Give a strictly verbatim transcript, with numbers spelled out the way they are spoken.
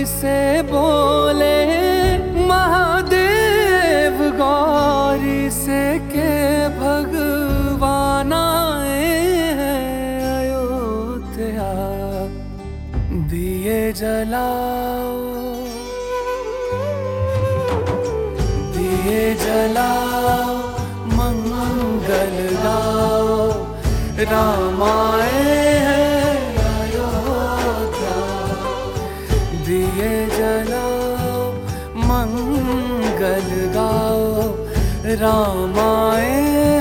से बोले महादेव गौरी से के भगवान आए हैं अयोध्या। दिए जलाओ दिए जलाओ मंगल गाओ, राम आए हैं अयोध्या। दिए जलाओ मंगल गाओ, राम आए